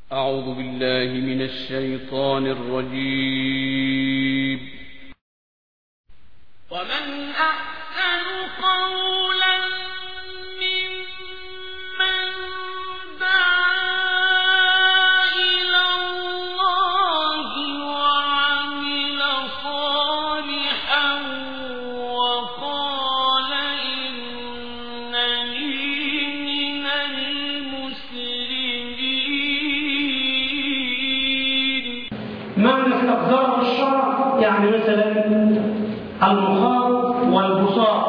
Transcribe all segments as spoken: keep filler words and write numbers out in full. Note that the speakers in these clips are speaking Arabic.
أعوذ بالله من الشيطان الرجيم. ومن أحسن قولا ممن دعا إلى الله وعمل صالحا وقال إنني من المسلمين. معنى استقذار الشرع يعني مثلا المخاط والبصاق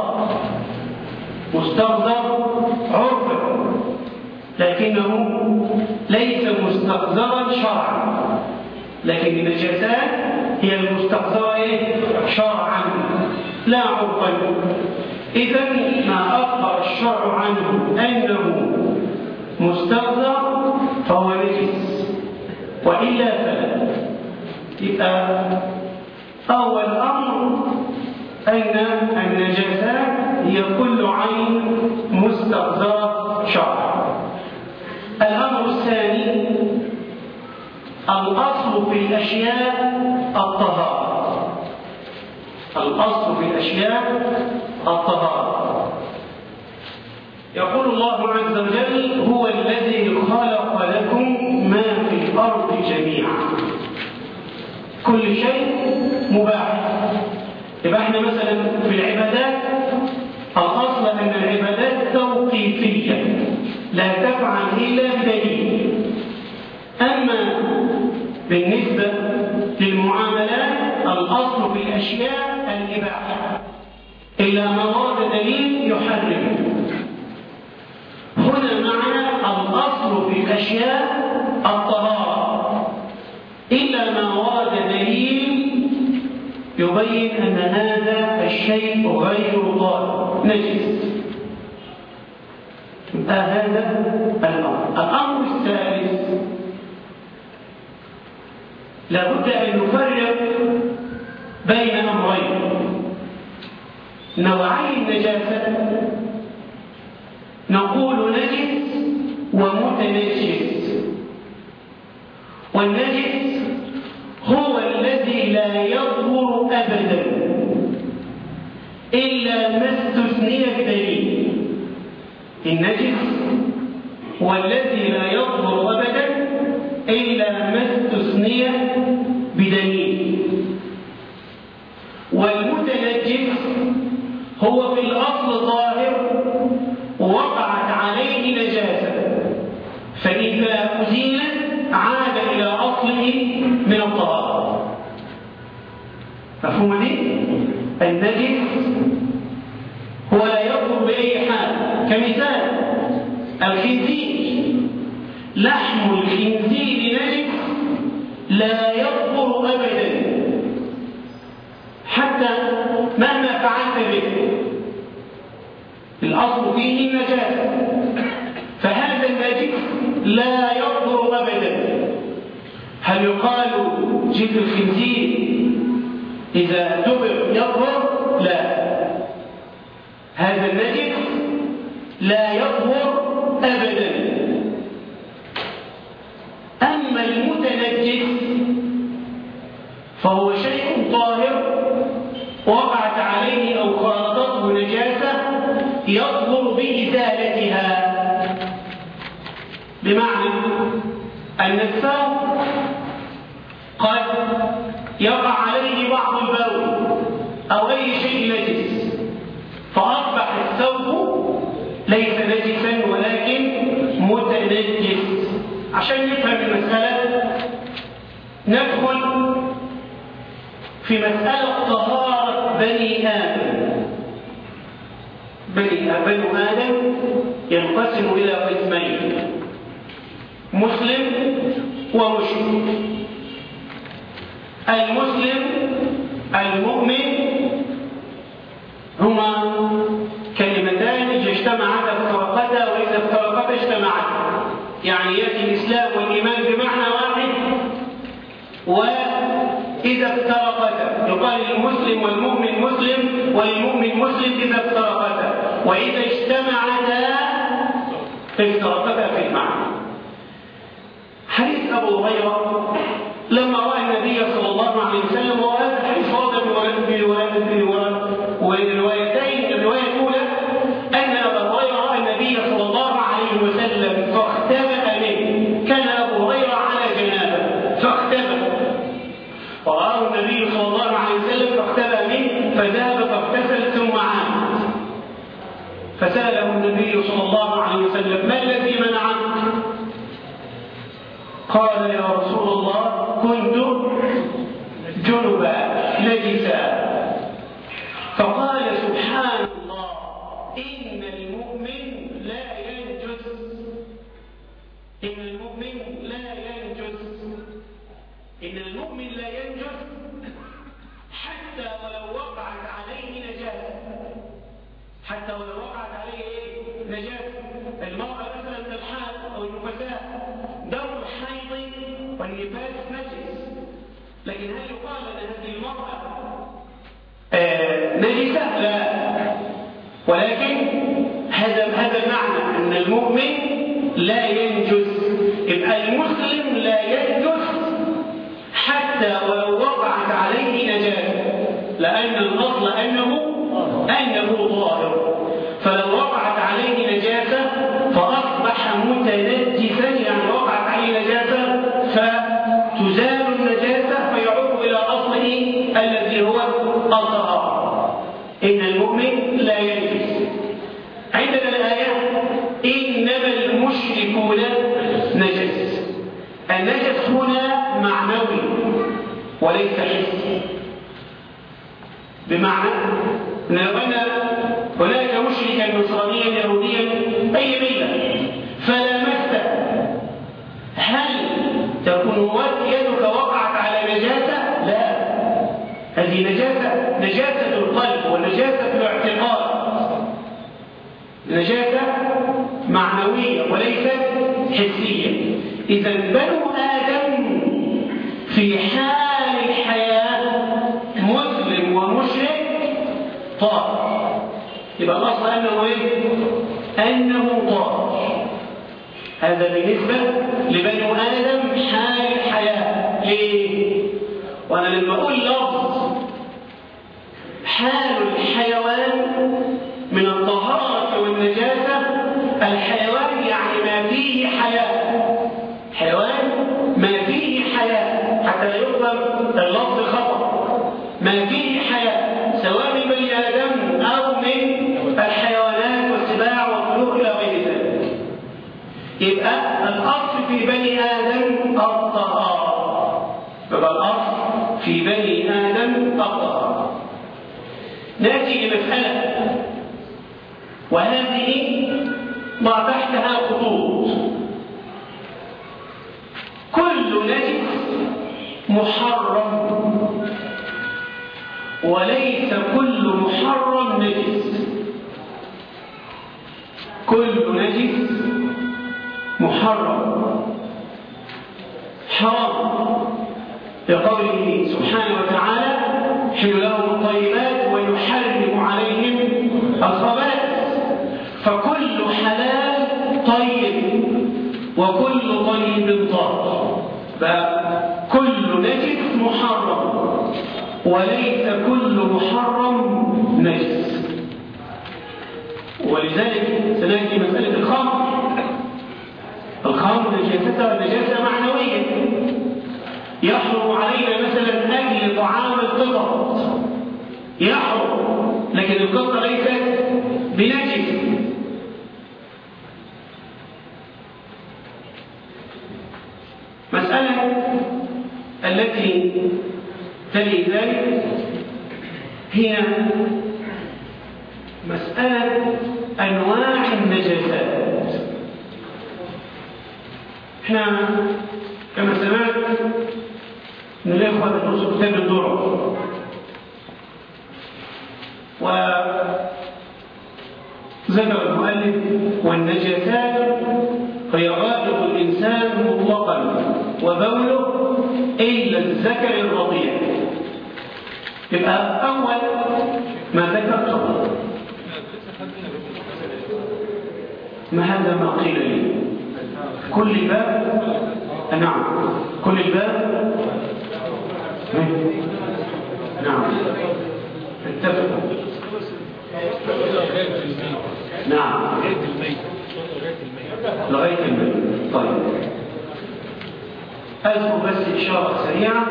مستقذر عرفا، لكنه ليس مستقذرا شرعا، لكن النجاسات هي المستقذرة شرعا لا عرفا. إذن ما أخبر الشرع عنه أنه مستقذر فهو نجس، وإلا فلا. يبقى أول أمر أن النجاسات هي كل عين مستقذرة شرعا. الأمر الثاني الأصل في الأشياء الطهارة. الأصل في الأشياء الطهارة. يقول الله عز وجل: هو الذي خلق لكم ما في الأرض جميعا. كل شيء مباح. يبقى احنا مثلا في العبادات الأصل أن العبادات توقيفية لا تفعل إلا بدليل. أما بالنسبة للمعاملات الأصل في الأشياء الإباحة إلا ما ورد دليل يحرم. هنا معنى الأصل في الأشياء الطهارة إلا ما ورد دليل يبين أن هذا الشيء غير طاهر نجس. هذا الأمر. الأمر الثالث لابد أن نفرق بين أمرين: نوعي النجاسة نقول نجس ومتنجس. والنجس هو الذي لا يطهر أبدا إلا ما استثني بدليل. النجس هو الذي لا يطهر أبدا إلا ما استثني بدليل. والمتنجس هو في الأصل طاهر ووقعت عليه نجاسة، فإذا أزيلت عاد إلى أصله من الطهارة. مفهوم دي؟ النجس هو لا يطهر بأي حال. كمثال الخنزير، لحم الخنزير نجس لا يطهر أبدا حتى مهما فعلت به، الأصل فيه النجاسة، فهذا النجس لا يطهر أبدا. هل يقال جلد الخنزير إذا دبر يطهر؟ لا، هذا النجس لا يطهر أبدا. أما المتنجس فهو شيء طاهر وقعت عليه أو خالطته نجاسة يطهر بإزالتها. بمعنى أن الثوب قد يقع عليه بعض البول أو أي شيء نجس، فأصبح الثوب ليس نجسا ولكن متنجس. عشان نفهم المسألة ندخل في مسألة طهارة بني آدم. بني آدم ينقسم إلى قسمين: مسلم ومشرك. المسلم المؤمن هما كلمتان إذا اجتمعتا افترقتا وإذا افترقتا اجتمعتا، يعني يأتي الإسلام والإيمان بمعنى واحد، وإذا افترقتا يقال للمسلم والمؤمن مسلم والمؤمن مسلم إذا افترقتا، وإذا اجتمعتا افترقتا في المعنى. حديث أبو هريرة لما رأى النبي صلى الله عليه وسلم، وهذا الحديث ورد في والروايتين. الرواية الأولى أن أبا هريرة رأى النبي صلى الله عليه وسلم فاختبأ منه، كان أبو هريرة على جنابه فاختبأ، فرآه النبي صلى الله عليه وسلم فاختبأ منه فذهب فاغتسل ثم عاد، فسأله النبي صلى الله عليه وسلم: ما الذي منعك؟ قال: يا رسول الله كنت جنبا نجسا. فقال: سبحان الله، إن المؤمن لا ينجس، إن المؤمن لا ينجس، إن المؤمن لا ينجس حتى ولو وقعت عليه نجاسة، حتى ولو وقعت عليه إيه؟ نجاسة. المرأة مثلا من الحائض أو النفساء دور الحيض والنفاس نجس، لكن هل يقال أن هذه المرأة آه نجسة؟ لا، ولكن هذا هذا المعنى أن المؤمن لا ينجس، يبقى المسلم لا ينجس حتى ولو وقعت عليه نجاسة، لأن الأصل أنه أنه ظاهر، فلو وقعت عليه نجاسة فأصبح متنجسا، يعني وقعت عليه نجاسة فتزال النجاسة فيعود إلى أصله الذي هو الطهارة. إن المؤمن لا ينجس. عندنا الآية: إنما المشركون نجس. النجس هنا معنوي وليس حسي، بمعنى أن لو أن هناك مشركا نصرانيا يهوديا أي ملة فلامسته، هل تكون يدك وقعت على نجاسة؟ لا، هذه نجاسة نجاسة القلب ونجاسة الاعتقاد، نجاسة معنوية وليست حسية. إذا بنو آدم في حال الحياة مسلم ومشرك طاهر، يبقى الأصل أنه إيه؟ أنه طاهر. هذا بالنسبة لبنو آدم حال الحياة. ليه؟ وأنا لما أقول لفظ حال الحيوان من الطهارة والنجاسة، الحيوان يعني ما فيه حياة، حيوان ما فيه حياة، حتى لا يفهم اللفظ خطأ، ما فيه حياة سواء من بني آدم أو من الحيوانات والسباع والطيور إلى غير ذلك. يبقى الأصل في بني آدم الطهارة، يبقى الأصل في بني آدم الطهارة. نأتي لمسألة، وهذه ضع تحتها خطوط. كل نجس محرم، وليس كل محرم نجس. كل نجس محرم حرام، لقوله سبحانه وتعالى: حل لهم الطيبات ويحرم عليهم الخبائث. فكل حلال طيب وكل طيب طاهر، فكل نجس محرم وليس كل محرم نجس. ولذلك سنأتي مسألة الخمر. الخمر نجاستها نجاسة معنوية، يحرم علينا مثلا أكل طعام القطط، يحرم، لكن القطة ليست بنجس. مسألة التي تلي ذلك هي مسألة أنواع النجاسات. احنا كما سمعت من الإخوة تدرسوا كتاب الدرر، وذكر المؤلف: والنجاسات هي غائط الإنسان مطلقا وبوله إلا الذكر الرضيع. يبقى أول ما ذكرته ما هذا ما قيل لي كل باب نعم. كل الباب. نعم. اتفقوا. نعم. لغاية الميت. طيب. أذكر بس إشارة سريعة.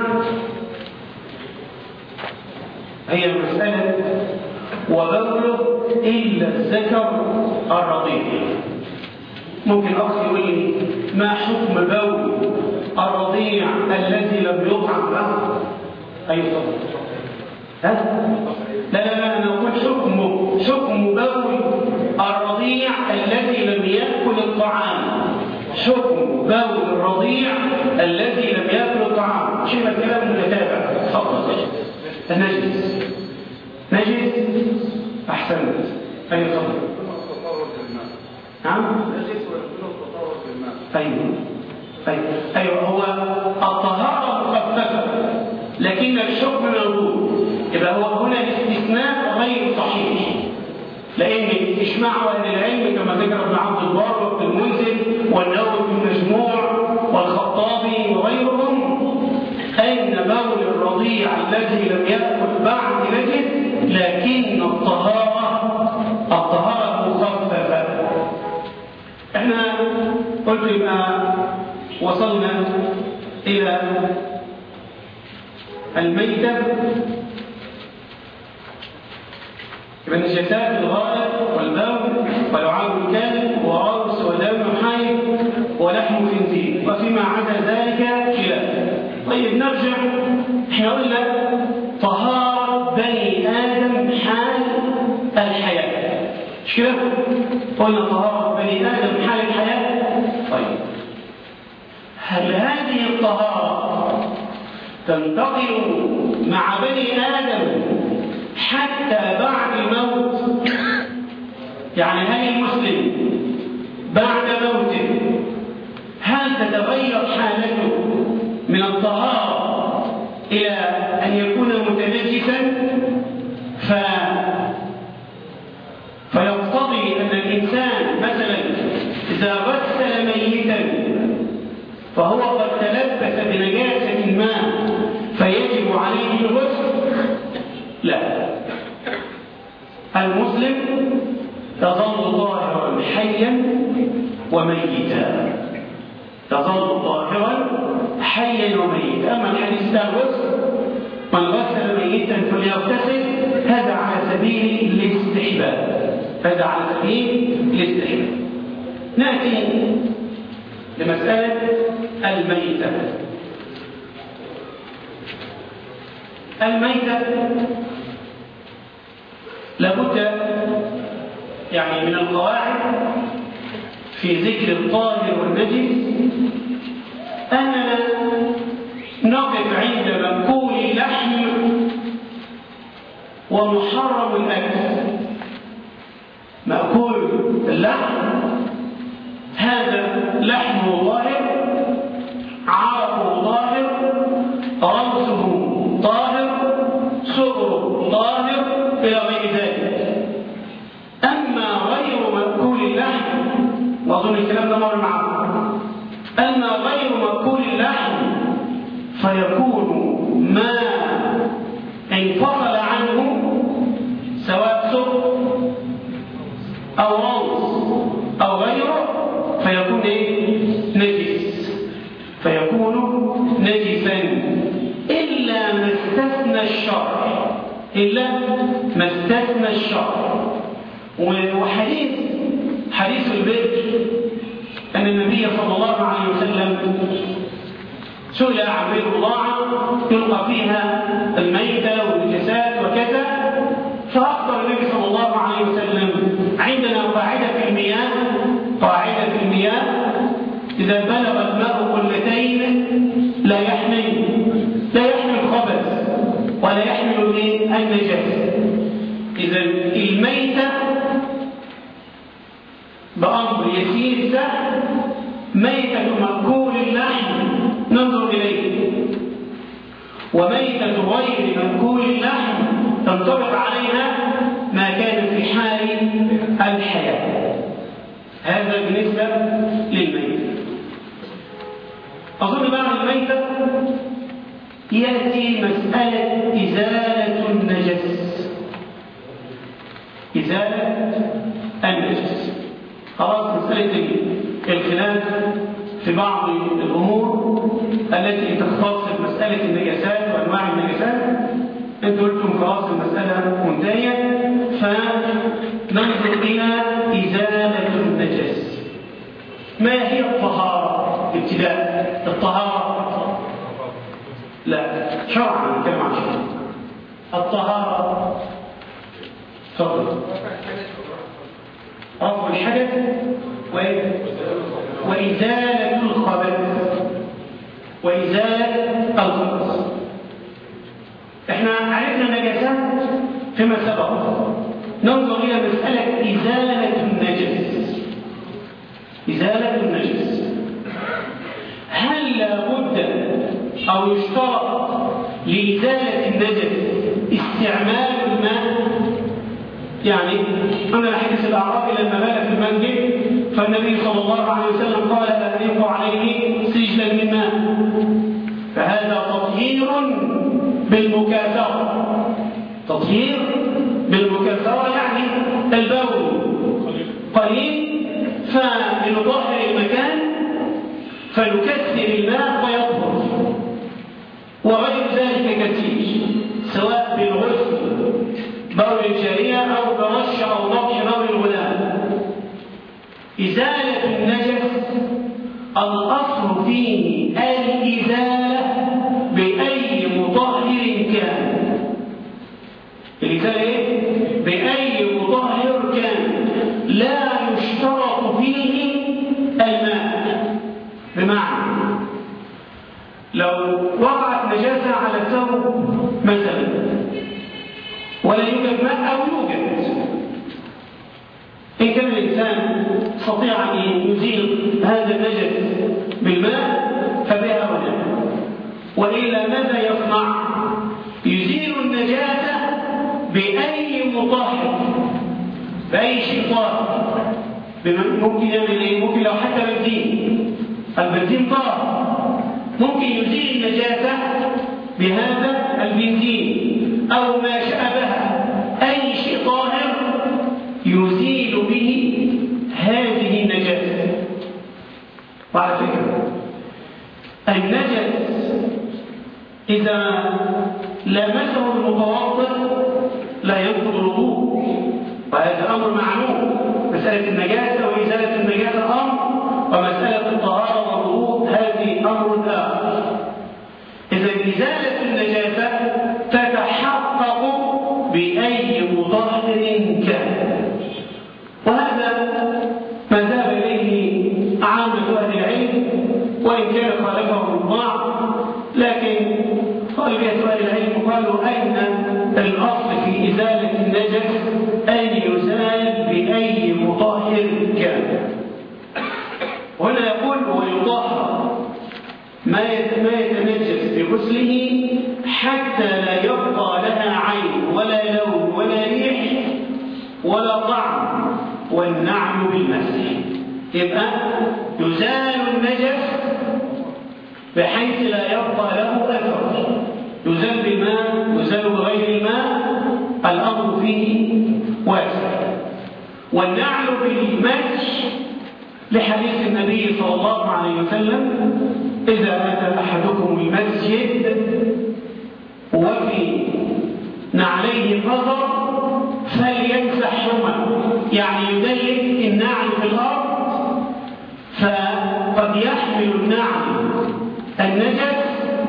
هي مسألة وبوله إلا الذكر الرضيع. ممكن أخي يقول لي ما حكم بول الرضيع الذي لم يطعم له؟ أي طبعا. ها؟ لا لا لا أنا أقول حكمه حكم بول الرضيع الذي لم يأكل الطعام. حكم بول الرضيع الذي لم يأكل الطعام. شيء الكلام متتابع. تفضل. النجس. نجس. أحسنت. أي تفضل. نعم. أيوه. أيوه. أيوه هو الطهارة مخففة لكن الحكم موجود. يبقى هو هنا الاستثناء غير صحيح. لأن إجماع أهل العلم كما ذكر ابن عبد البر وابن المنذر والنووي في المجموع والخطابي وغيرهم أن بول الرضيع الذي لم يأكل بعد نجس لكن الطهارة الطهارة مخففة. احنا قلت يبقى وصلنا إلى الميتة. يبقى النجاسات الغائط والبول ولعاب الكلب وراس ودم حي ولحم خنزير وفيما عدا ذلك خلاف. طيب نرجع. احنا قلنا طهارة بني آدم حال الحياة. مش كده؟ قلنا طهارة بني آدم حال الحياة. طيب هل هذه الطهارة تنتقل مع بني آدم حتى بعد الموت؟ يعني هل المسلم بعد موته هل تتغير حالته من الطهارة إلى أن يكون متنجسا ف... فيقتضي أن الإنسان مثلا إذا غسل ميتا فهو قد تلبس بنجاسة ما فيجب عليه الغسل؟ لا. المسلم تظل ظاهرا حيا وميتا. تظل ظاهرا حيا وميتا. أما الحديث ده الغسل من غسل ميتا فليغتسل هذا على سبيل الاستحباب. هذا على سبيل الاستحباب. نأتي لمسألة الميتة. الميتة لابد يعني من القواعد في ذكر الطاهر والنجس أننا نقف عند مأكول اللحم ومحرم الأكل. مأكول اللحم هذا لحمه ظاهر، عرقه ظاهر، رمسه طاهر، صغره طاهر إلى غير ذلك. أما غير مأكول اللحم وأظن الكلام ده مر معكم. أما غير مأكول اللحم فيكون ما انفصل عنه سواء صغر أو رمس أو غيره فيكون إيه؟ نجس. فيكون نجسا إلا ما استثنى الشرع. إلا ما استثنى الشرع. وحديث حديث البر أن النبي صلى الله عليه وسلم سئل عن بئر الضاعة يلقى فيها الميتة والنجاسات وكذا، فأخبر النبي صلى الله عليه وسلم عندنا قاعدة في المياه قاعدة في المياه إذا بلغ الماء قلتين لا يحمل لا يحمل الخبث ولا يحمل النجاسة. إذا الميتة بأمر يسير سهل ميتة مأكول اللحم ننظر إليه، وميتة غير مأكول اللحم تنطبق عليها ما كان في حال الحياة. هذا بالنسبة للميت. أظن بعد الميتة يأتي مسألة إزالة النجس. إزالة النجس خلاص، مسألة الخلاف في بعض الأمور التي تختص مسألة النجاسات وأنواع النجاسات. أنتم قلتم خلاص المسألة منتهية، فننظر إلى إزالة النجس. ما هي الطهارة؟ ابتداء الطهارة لا شرعا نتكلم عن شرعا. الطهارة تفضل رفع الحدث وإزالة الخبث وإزالة الخبث. احنا عرفنا النجاسات فيما سبق، ننظر إلى مسألة إزالة النجس. إزالة النجس هل لابد أو يشترط لإزالة النجس استعمال الماء؟ يعني أنا حديث الأعرابي لما بال في المسجد فالنبي صلى الله عليه وسلم قال أهريق عليه سجلا من ماء، فهذا تطهير بالمكاثرة. تطهير بالمكاثرة يعني البول قليل فلنطهر المكان فنكثر الماء ويطهر، وغير ذلك كثير سواء بالغسل بول الجارية أو برش أو ضبط بول الغلام. إزالة النجس الأصل فيه الإزالة بأي مطهر كان. الإزالة إيه؟ بأي مطهر كان، لا يشترط فيه الماء. بمعنى لو وقعت نجاسة على الثوب مثلا ولا يوجد ماء أو يوجد، إن كان الإنسان يستطيع أن يزيل هذا النجس بالماء فبها ونعم، وإلا ماذا يصنع؟ يزيل النجاسة بأي مطهر، بأي شيء طاهر. ممكن يعمل إيه؟ ممكن لو حتى بنزين، البنزين طاهر، ممكن يزيل النجاسة بهذا البنزين أو ما شابه، أي شيء طاهر يزيل به هذه النجاسة. وعلى فكرة النجس إذا لامسه المتوضئ لا يبطل الوضوء، وهذا أمر معلوم. مسألة النجاسة وإزالة النجاسة أمر، ومسألة الطهارة والوضوء هذه أمر آخر. إذا إزالة النجاسة تتحقق بأي مطهر كان، وهذا ما ذهب إليه عامة أهل العلم، وإن كان خالفه البعض، لكن غالبية أهل العلم قالوا أن الأصل في إزالة النجس أن يزال بأي مطهر كان. هنا يقول ويطهر ما يتنجس بغسله حتى لا يبقى لها عين ولا لون ولا ريح ولا طعم، والنعم بالمسح. يبقى يزال النجس بحيث لا يبقى له أثر، يزال بالماء يزال بغير الماء، الأمر فيه واسع. والنعم بالمسح لحديث النبي صلى الله عليه وسلم إذا أتى أحدكم المسجد وفي نعليه قدر فليمسحهما، يعني يدلك النعل في الأرض، فقد يحمل النعل النجس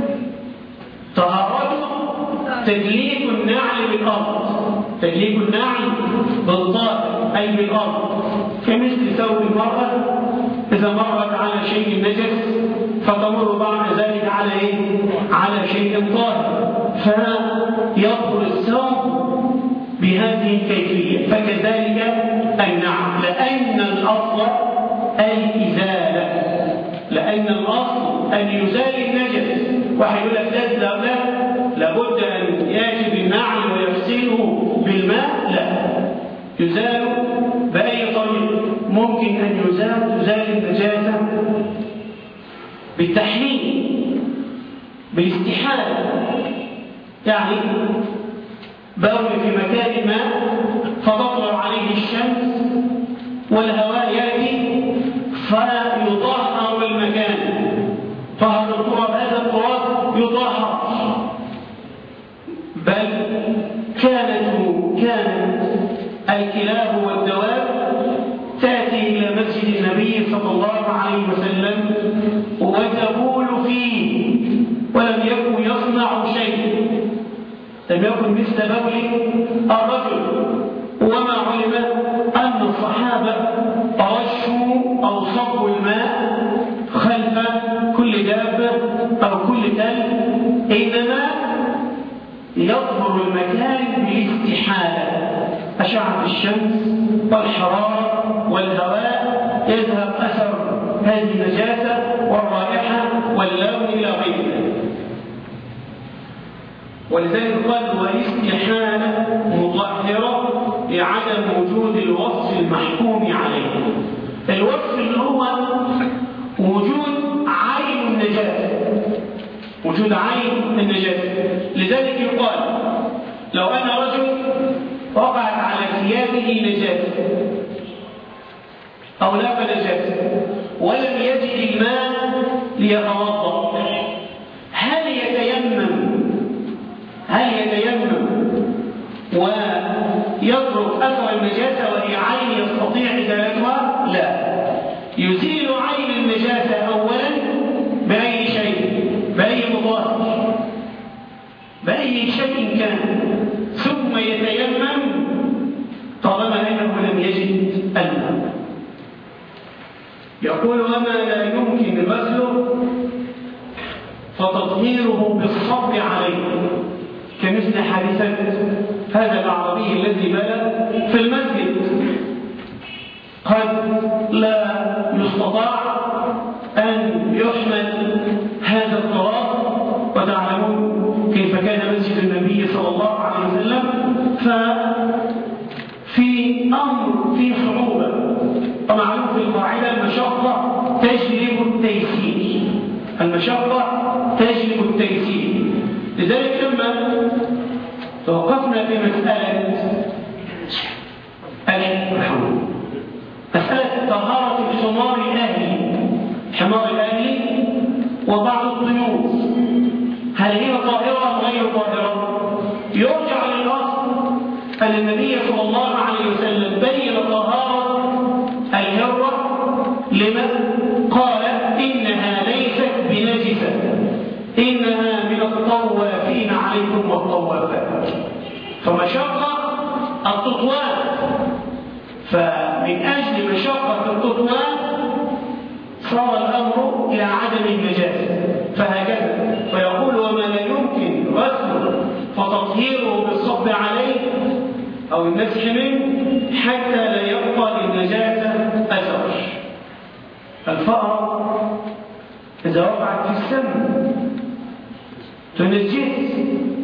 طهارته تدليك النعل بالأرض، تدليك النعل بالطاهر أي بالأرض، كمثل ثوب المرأة إذا مرت على شيء نجس فتمر بعد ذلك على إيه؟ على شيء طاهر فيطهر الثوب بهذه الكيفية. فكذلك النعل، لأن الأصل الإزالة، لأن الأصل أن يزال النجس. واحد يقول لك لا لا لابد أن يأتي بالنعل ويغسله بالماء، لا، يزال بأي طريق. ممكن أن يزال تزال النجاسة بالتحليل بالاستحالة، يعني بول في مكان ما فتطلع عليه الشمس والهواء يأتي فيطهر المكان، طهر التراب، هذا التراب يطهر. بل كانت كانت الكلاب والدواب تأتي إلى مسجد النبي صلى الله عليه وسلم وتبول فيه ولم يكن يصنع شيء، لم يكن مثل بول الرجل. وما علم أن الصحابة رشوا أو صبوا الماء خلف كل دابة أو كل كلب، إنما يظهر المكان بالاستحالة، أشعة الشمس والحرارة والهواء يذهب أثر هذه النجاسة والرائحة واللون إلى غيره. ولذلك قال والاستحالة مطهرة لعدم وجود الوصف المحكوم عليه. الوصف اللي هو وجود عين النجاسة، وجود عين النجاسة. لذلك يقال لو أن رجل وقعت على ثيابه نجاسة أو لاف نجاسة ولم يجد الماء ليتوضأ، هل يتيمم هل يتيمم ويترك أثر النجاسة وهي عين يستطيع إزالتها؟ لا، يزيل عين النجاسة أولا بأي شيء، بأي مضاد، بأي شيء كان، ثم يتيمم طالما أنه لم يجد الماء. يقول وما لا يمكن غسله فتطهيره بالصبر عليه، كمثل حادثة هذا الأعرابي الذي بلغ في المسجد قد لا يستطاع أن يحمل هذا التراب، وتعلمون كيف كان مسجد النبي صلى الله عليه وسلم، ففي أمر في صعوبة. ومعلوم في القاعدة المشقة تجلب التيسير، المشقة تجلب التيسير. لذلك لما توقفنا في مسألة مسألة طهارة الحمار الأهلي، حمار الأهلي وبعض الطيور، هل هي طاهرة أم غير طاهرة؟ يرجع للأصل أن النبي صلى الله عليه وسلم بين طهارة الهرة لما قال إنها ليست بنجسة، إنها من الطوافين عليكم والطوافات، فمشقة التطواف، فمن أجل مشقة التطواف صار الأمر إلى عدم النجاسة، فهكذا. فيقول وما لا يمكن غسله فتطهيره بالصب عليه أو المسح منه حتى لا يبقى للنجاسة أثر. الفأرة إذا وقعت في السم تنجس،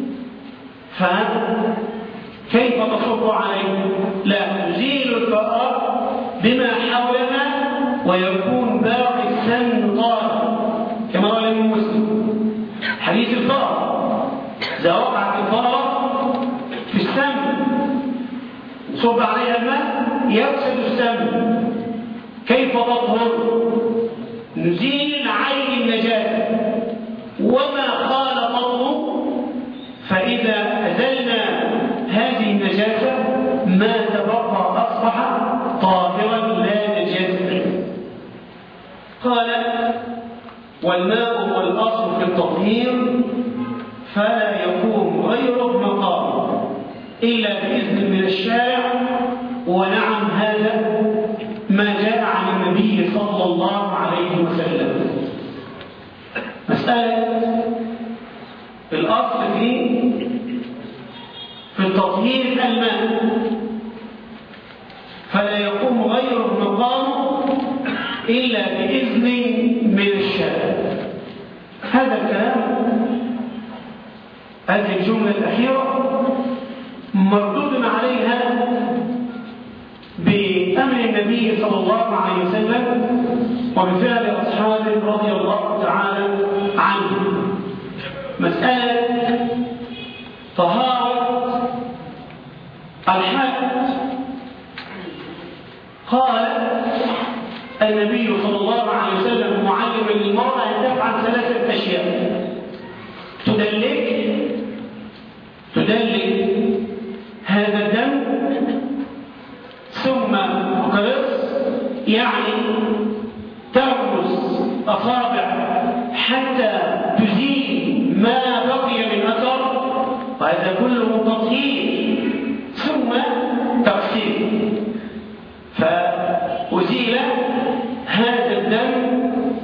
فكيف تصب عليه؟ لا، تزيل الفأرة بما حولها ويكون باقي السم طاهر، كما قال ابن مسلم حديث الفأرة، إذا وقعت الفأرة في السم صب عليها الماء يفسد السم، كيف تطهر؟ نزيل عين النجاسة وما خالطه، فإذا أزلنا هذه النجاسة ما تبقى أصبح طاهرا لا نجاسة. قال والماء هو الأصل في التطهير فلا يقوم غيره مقام إلا بإذن من الشارع، ونعم هذا ما جاء عن النبي صلى الله عليه وسلم. مسألة الأصل في في التطهير الماء فلا يقوم غيره مقام إلا بإذن من الشارع. هذا الكلام، هذه الجملة الأخيرة مردود عليها بأمر النبي صلى الله عليه وسلم وبفعل أصحابه رضي الله تعالى عنهم. مسألة طهارة الحائض. قال النبي صلى الله عليه وسلم معلما للمرأة أن تفعل ثلاثة أشياء: تدلك تدلك هذا الدم، ثم تقرص يعني ترمس أصابع حتى تزيل ما بقي من أثر، وهذا كله تطهير، ثم تغسيل. فأزيل هذا الدم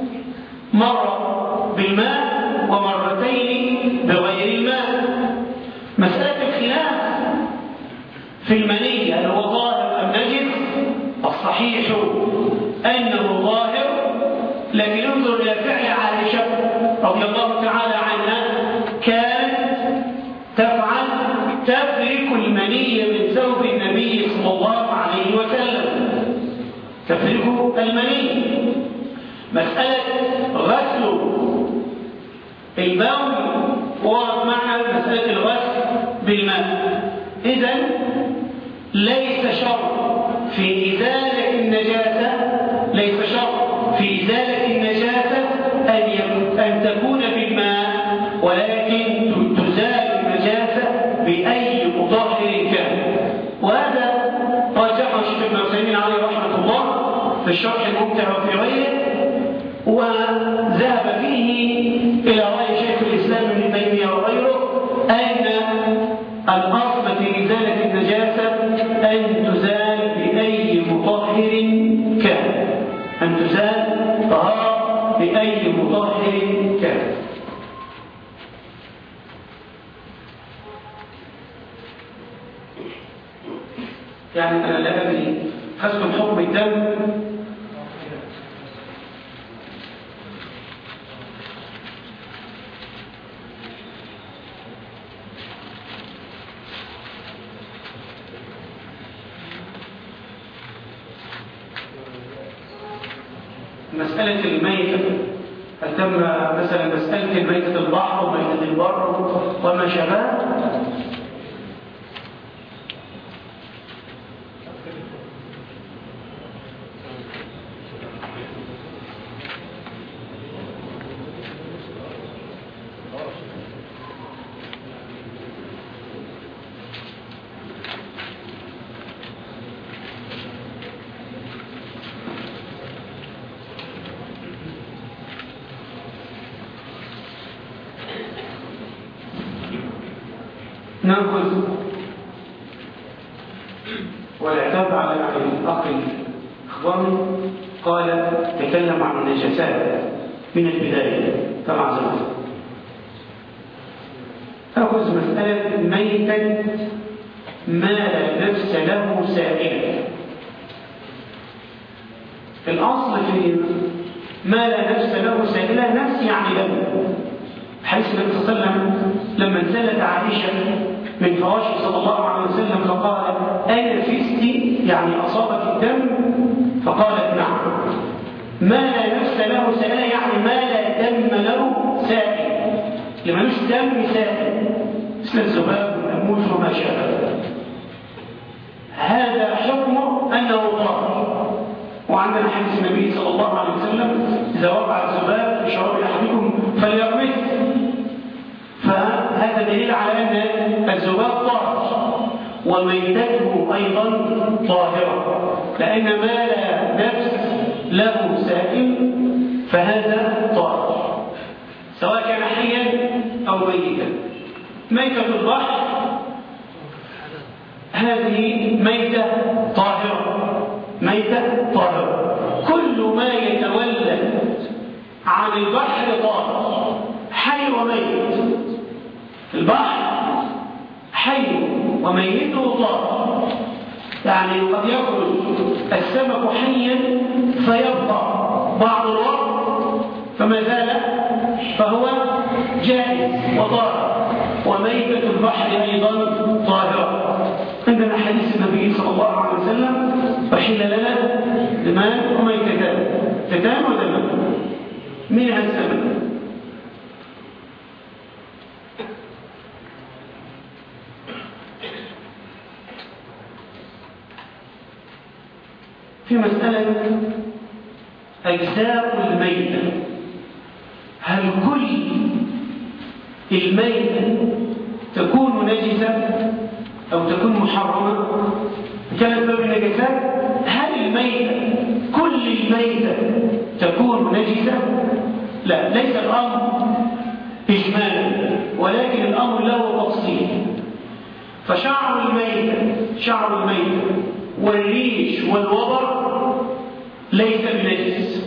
مرة بالماء ومرتين بغير الماء. مسألة الخلاف في المني هل هو ظاهر أم نجس؟ الصحيح أنه ظاهر، لكن انظر إلى فعل عائشة رضي الله تعالى عنها، كانت تفعل تفرك المني من ثوب النبي صلى الله عليه وسلم، تفرك المني. مسألة غسل البول ورد معنا مسألة الغسل بالماء. إذن ليس شرط في إزالة النجاسة ليس شرط في إزالة النجاسة أن أن تكون بالماء، ولكن تزال النجاسة بأي مطهر كان. وهذا رجحه الشيخ ابن عثيمين عليه رحمة الله في الشرح الممتع وفي غيره، وذهب فيه إلى رأي شيخ الإسلام ابن تيمية وغيره أن الأصل في إزالة النجاسة أن تزال بأي مطهر كان، أن تزال طهارة بأي مطهر كان. يعني أنا لا أدري خذتم حكم الدم مسألة الميتة، هل تم مثلا مسألة الميتة البحر وميتة البر وما شابه؟ نأخذ والعتاب على الأخ الإخواني. قال تكلم عن النجاسات من البداية كما زمان. أخذ مسألة ميتا ما لا نفس له سائلا. الأصل في ما لا نفس له سائلا نفس يعني له، حيث النبي صلى الله عليه وسلم لما انزلت عائشة من فراشه صلى الله عليه وسلم فقال أين فزت يعني أصابك الدم؟ فقالت نعم. ما لا نفس له سائل يعني ما لا دم له سائل، لما مش دم سائل مثل الذباب والناموس وما شابه. هذا حكمه أنه طاهر. وعندنا حديث النبي صلى الله عليه وسلم إذا وقع الذباب في شراب أحدكم فليغمسه، فهذا دليل على أن الذباب طاهر وميتته أيضا طاهرة، لأن ما لا نفس له سائل فهذا طاهر سواء كان حيا أو ميتا. ميتة البحر هذه ميتة طاهرة، ميتة طاهرة. كل ما يتولد عن البحر طاهر، حي وميت. البحر حي وميته طاهر، يعني قد يخرج السمك حيا فيبقى بعض الوقت فما زال فهو جائز وطاهر، وميتة البحر أيضا طاهرة. عندنا حديث النبي صلى الله عليه وسلم: أحل لنا دمان وميتتان، تتان ودمان، منها السمن. في مسألة أجزاء الميتة، هل كل الميتة تكون نجسة أو تكون محرمة؟ كانت باب النجاسات، هل الميتة كل الميتة تكون نجسة؟ لا، ليس الأمر إجمالا، ولكن الأمر له تفصيل. فشعر الميتة شعر الميتة والريش والوبر ليس بنجس.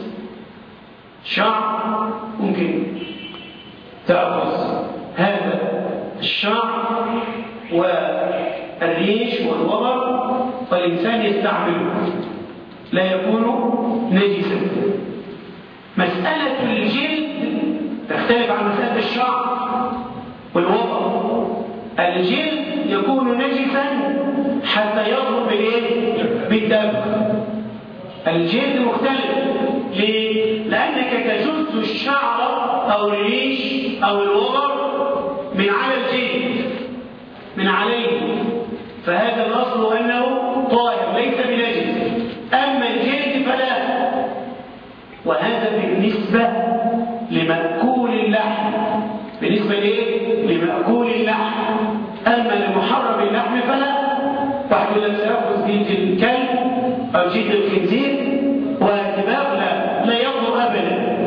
شعر ممكن تأخذ هذا الشعر والريش والوبر فالإنسان يستعمله، لا يكون نجسا. مسألة الجلد تختلف عن مسألة الشعر والوبر. الجلد يكون نجسا حتى يضرب بالايه؟ بالدم. الجلد مختلف. ليه؟ لأنك تجز الشعر أو الريش أو الوبر من على الجلد، من عليه، فهذا الأصل أنه طاهر ليس بنجس. أما الجلد فلا. وهذا بالنسبة لمأكول اللحم، بالنسبة لإيه؟ لمأكول اللحم. أما لمحرم اللحم فلا. واحد يقول لك سيأخذ جلد الكلب أو جلد الخنزير واتباع، لا لا يضر أبدا.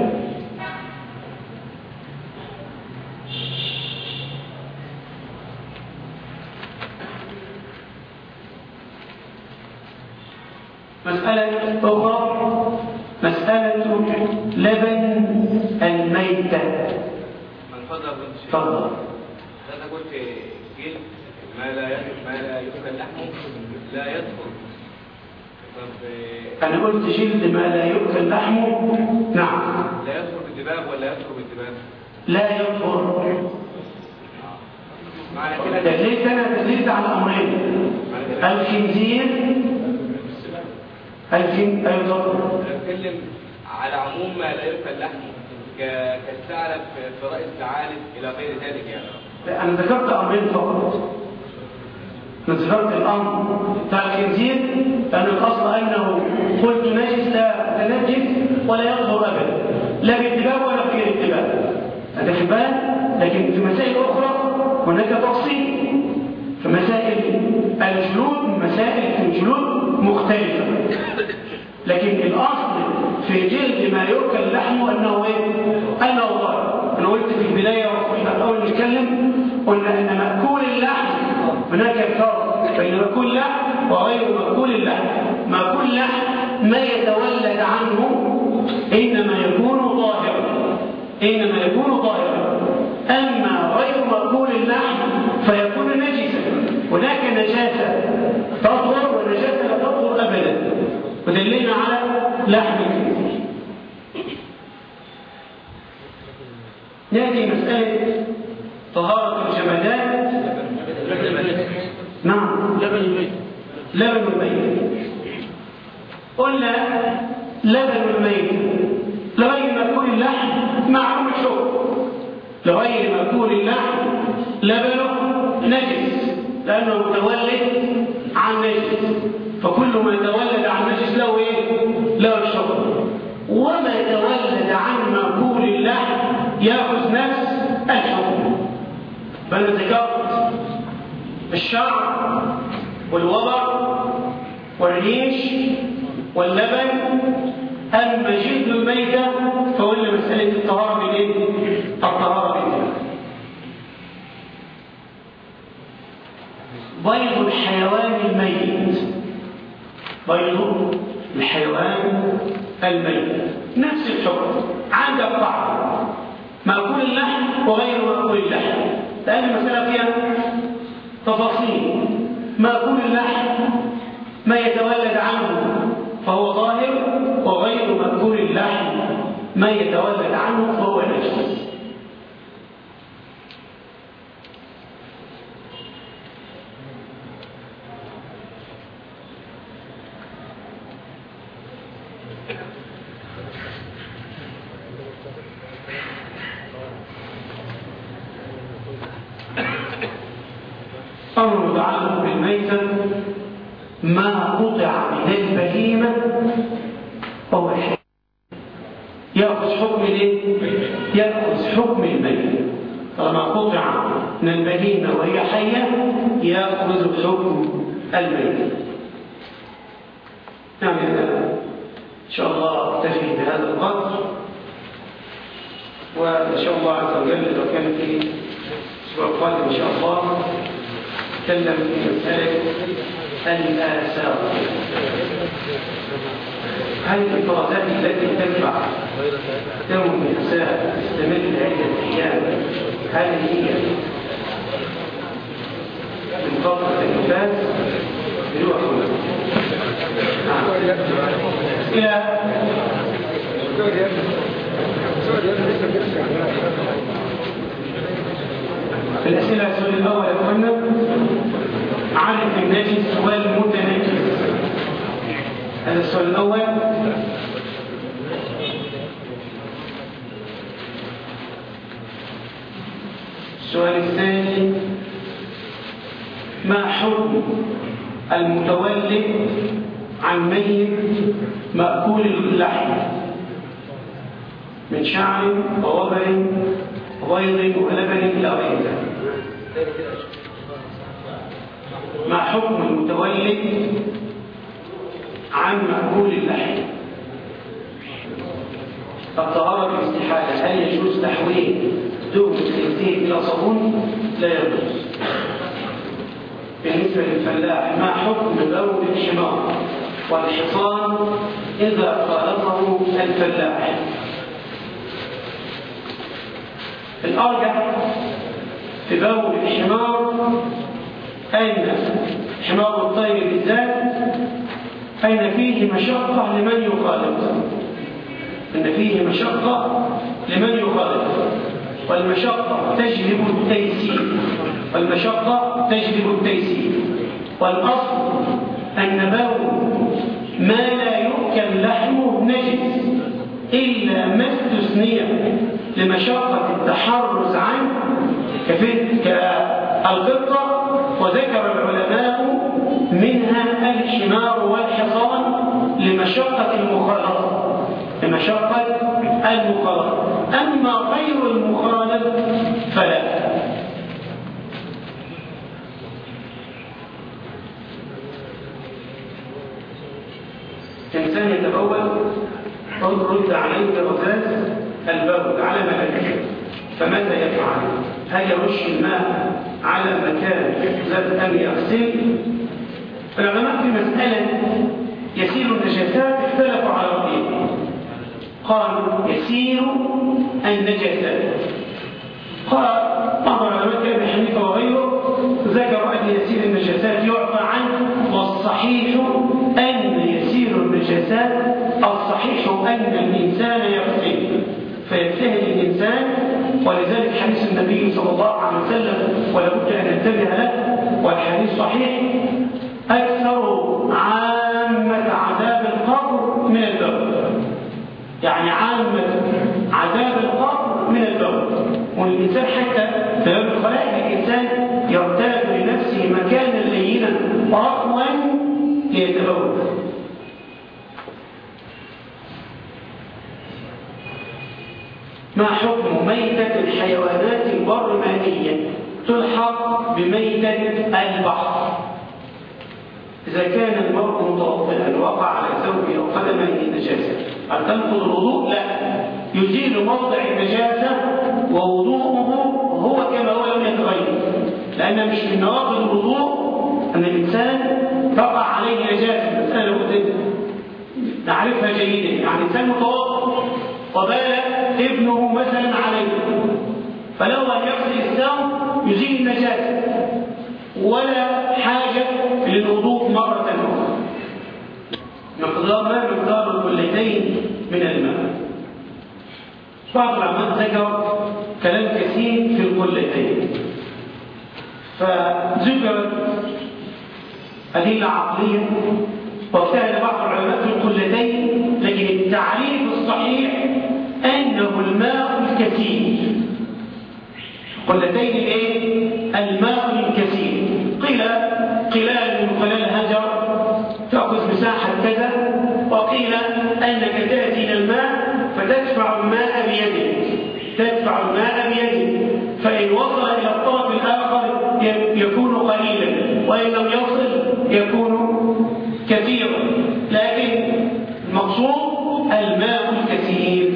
مسألة أخرى، مسألة لبن الميتة. من فضل تفضل. أنا قلت جلد ما لا ما لا يؤكل لحمه لا يدخل. طب أنا قلت جلد ما لا يؤكل لحمه، نعم. لا يدخل بالدباغ ولا يدخل بالدباغ؟ لا يدخل. معنى كده دليلت أنا دليلت على أمرين: الخنزير الخن أيضا. نتكلم على عموم ما لا يؤكل لحمه كالثعلب في رأي الثعالب إلى غير ذلك يعني. أنا ذكرت أمرين فقط. أنا ذكرت الأمر بتاع الخنزير لأن الأصل أنه قلت نجس لا تنجس ولا يظهر أبدا، لا باتباع ولا بغير اتباع. هذا في بال. لكن في مسائل أخرى هناك تفصيل. في مسائل الجلود مسائل الجلود مختلفة، لكن الأصل في جلد ما يؤكل لحمه أنه إيه؟ أنه ضار. أنا قلت في البداية وإحنا الأول نتكلم قلنا أن مأكول اللحم هناك فرق بين مأكول اللحم وغير مأكول اللحم. مأكول اللحم ما يتولد عنه إنما يكون طاهرا، إنما يكون طاهرا. أما غير مأكول اللحم فيكون نجسا. هناك نجاسة تطهر ونجاسة لا تطهر أبدا، ودلنا على لحم الخنزير. نأتي مسألة طهارة الجمادات. نعم، لبن الميت. لبن الميت. قلنا لبن الميت لغير مأكول اللحم معلوم الحكم. لغير مأكول اللحم لبنه نجس لأنه متولد عن نجس، فكل ما يتولد عن نجس له ايه؟ له الحكم. وما يتولد عن مأكول اللحم يأخذ نفس الحكم. فأنا ذكرت الشعر والوبر والريش واللبن. أما جلد الميتة فقلنا مسألة الطهارة بالإيه؟ الطهارة بالإيه؟ بيض الحيوان الميت، بيض الحيوان الميت نفس الحكم. عندك بعض مأكول اللحم وغير مأكول اللحم، لأن المسألة فيها تفاصيل. مأكول اللحم ما يتولد عنه فهو طاهر، وغير مأكول اللحم ما يتولد عنه فهو نجس. أمر متعلق بالميتة ما قطع من البهيمة أو الحي يأخذ حكم الايه؟ يأخذ حكم الميتة. طالما قطع من البهيمة وهي حية يأخذ حكم الميتة. نعم إن شاء الله أكتفي بهذا القدر، وإن شاء الله عز وجل لو كان في الأسبوع القادم إن شاء الله نتكلم في مسألة الآثار. هل الإفرازات التي تتبع دم النساء تستمر عدة أيام هل هي من فترة النفاس بلوح إلى الأسئلة السؤال الأول يا أخوانا عن النجس والمتنجس. هذا السؤال الأول. السؤال الثاني ما حكم المتولد عن ميت مأكول اللحم من شعر ووبر وبيض ولبن إلى غير ذلك؟ ما حكم المتولد عن مأكول اللحم؟ الطهارة بالاستحالة، هل يجوز تحويل دهن الخنزير إلى صابون؟ لا يجوز. بالنسبة للفلاح ما حكم بول الحمار والحصان إذا خالطه الفلاح؟ الأرجح في بول الحمار أين حمار الطير بالذات أين فيه مشقة لمن يخالطه، أن فيه مشقة لمن يخالطه، والمشقة تجلب التيسير، والمشقة تجلب التيسير. والأصل أن بول ما لا يؤكل لحمه نجس إلا ما استثني لمشقة التحرز عنه كالقطة، وذكر العلماء منها الحمار والحصان لمشقة المخالطة لمشقة المخالطة. أما غير المخالط فلا. إنسان يتبول رد عليه رذاذ البول على مكانه، فماذا يفعل؟ هل يرش الماء على مكان يحزب أم يغسل؟ العلماء في مسألة يسير النجاسات اختلفوا على رأيهم. قالوا يسير النجاسات، قال بعض العلماء كابن حنيفة وغيره ذكروا أن يسير النجاسات يعفى عنه، والصحيح أن يسير النجاسات الصحيح أن الإنسان يغسل فيجتهد الإنسان. ولذلك حديث النبي صلى الله عليه وسلم ولابد أن ننتبه له والحديث صحيح: أكثر عامة عذاب القبر من البول، يعني عامة عذاب القبر من البول. والإنسان حتى في باب الخلائق الإنسان يرتاد لنفسه مكانا لينا رطوا ليتبول. ما حكم ميتة الحيوانات البرمائية تلحق بميتة البحر؟ إذا كان المرء متوضئا وقع على ثوبه أو قدمه نجاسة هل تنقض الوضوء؟ لا، يزيل موضع النجاسة ووضوءه هو كما هو لم يتغير، لأن مش من نواقض الوضوء أن الإنسان تقع عليه نجاسة. مسألة نعرفها جيدا، يعني إنسان متوضئ وبال ابنه مثلا عليه، فلو أن يغسل الثوب يزيل النجاسة ولا حاجة للوضوء مرة أخرى. مقدار ما مقدار الكلتين من الماء. بعض العلماء ذكر كلام كثير في الكلتين، فذكرت أدلة عقلية واجتهد بعض العلماء في الكلتين، لكن التعريف الصحيح أنه الماء الكثير. قلتين الايه؟ الماء الكثير. قيل قلال من قلال هجر تأخذ مساحة كذا، وقيل أنك تأتي إلى الماء فتدفع الماء بيدك تدفع الماء بيدك فإن وصل إلى الطرف الآخر يكون قليلا، وإن لم يصل يكون كثيرا، لكن المقصود الماء الكثير.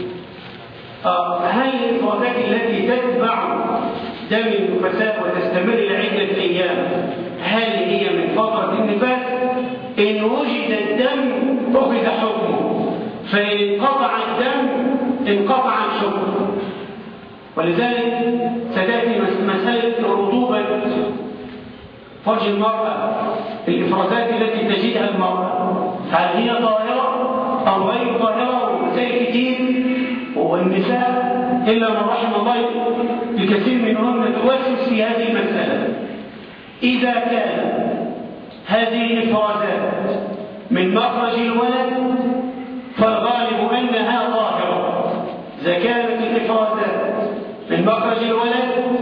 هل الإفرازات التي تتبع دم النفساء وتستمر لعدة أيام هل هي من فترة النفاس؟ إن وجد الدم أخذ حكمه، فإن انقطع الدم انقطع الحكم. ولذلك ستأتي مسألة رطوبة فرج المرأة، الإفرازات التي تجدها المرأة هل هي طاهرة أو غير طاهرة، ومسائل كتير. والنساء إلا من رحم الله الكثير منهن توسوس في هذه المسألة. إذا كان هذه الإفرازات من مخرج الولد فالغالب أنها طاهرة. إذا كانت الإفرازات من مخرج الولد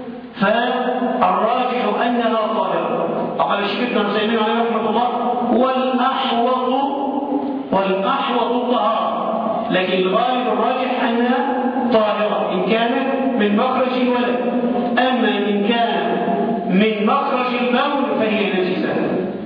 فالراجح أنها طاهرة. وقال الشيخ ابن عثيمين عليه رحمة الله والأحوط والأحوط الطهارة، لكن الغالب الراجح أنها طاهرة إن كانت من مخرج الولد. أما إن كان من مخرج البول فهي نجسة.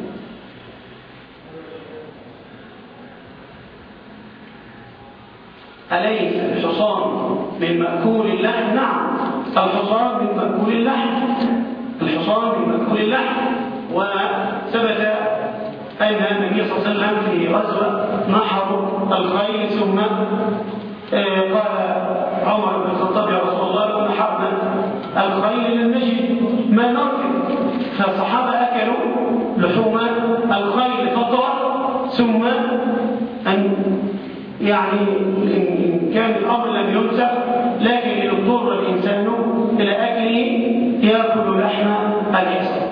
أليس الحصان من مأكول اللحم؟ نعم، الحصان من مأكول اللحم الحصان من مأكول اللحم وثبت أن النبي صلى الله عليه وسلم في غزوة نحر الخيل ثم قال عمر بن الخطاب يا رسول الله لو نحرنا الخيل لم نجد ما نركب، فالصحابة أكلوا لحوم الخيل فترة ثم أن يعني إن كان الأمر لم ينسخ لكن إن اضطر الإنسان إلى أكله يأكل لحم الحصان.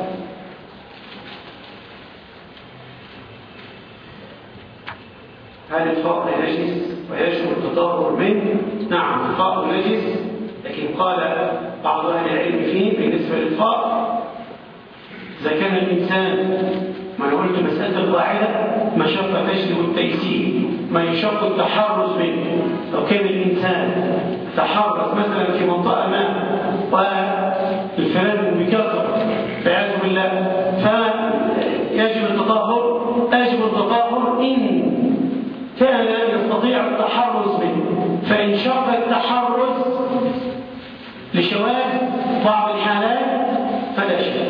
هل الفقر نجس ويجب التطهر منه؟ نعم الفقر نجس، لكن قال بعض أهل العلم فيه بالنسبة للفقر إذا كان الإنسان ما قلت مسألة القاعدة مشقة تجلب التيسير، ما يشق التحرز منه. لو كان الإنسان تحرز مثلا في منطقة ما والفلان بكثرة فيعوذ بالله فيجب التطهر يجب التطهر إن كان يستطيع التحرز منه، فإن شق التحرز لشواذ بعض الحالات فلا شيء.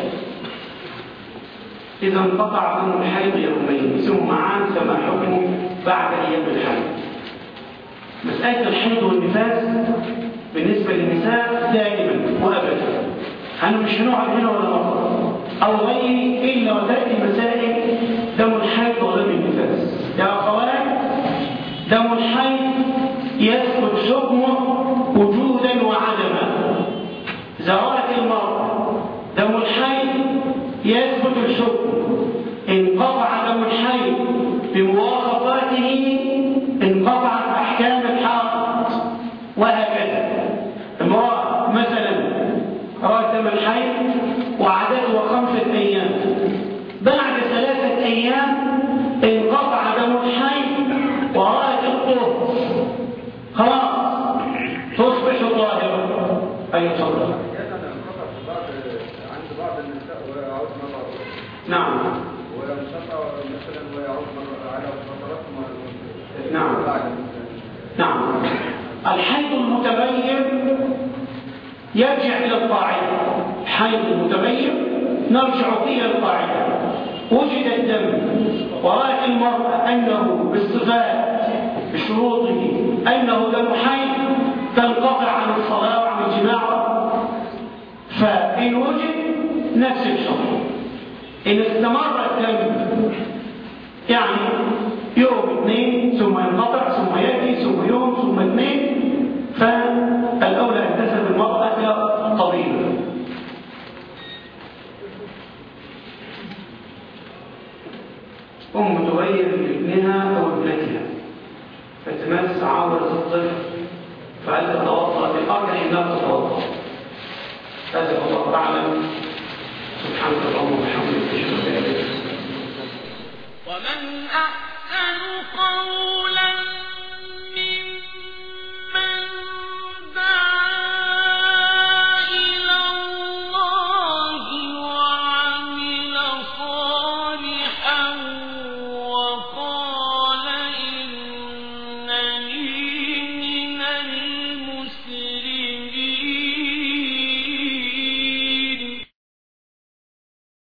إذا انقطع عنه الحيض يومين ثم عاد فما حكمه بعد أيام الحيض. مسألة الحيض والنفاس بالنسبة للنساء دائما وأبدا، أنا مش هنقعد هنا ولا مرة أو غيري إلا وتأتي مسائل دم الحيض ودم النفاس. يا أخوان دم الحيض يثبت حكمه وجودا وعدما. زوات المرأة دم الحيض يثبت الحكم، انقطع دم الحيض بمواصفاته انقطعت أحكام الحائض، وهكذا. امرأة مثلا رأت دم الحيض وعدته خمسة أيام، بعد ثلاثة أيام انقطع دم الحيض ورأت الطهر، خلاص تصبح طاهرة. أي تفضل. نعم نعم نعم الحيض المتغير يرجع إلى القاعدة. الحيض المتغير نرجع فيه إلى القاعدة. وجد الدم ورأت المرأة أنه بالصفات بشروطه أنه دم حيض تنقطع عن الصلاة وعن الجماع، فإن وجد نفس الحكم. إن استمر الدم يعني يوم اثنين ثم ينقطع ثم يأتي ثم يوم ثم اثنين فالأولى أن تذهب المرأة إلى طبيب. أم تغير لابنها أو ابنتها فتمس عورة الطفل فهل تتوضأ؟ بالأرجح أنها تتوضأ، اللهم وبحمدك اشهد ان لا اله الا انت ومن أحسن قولا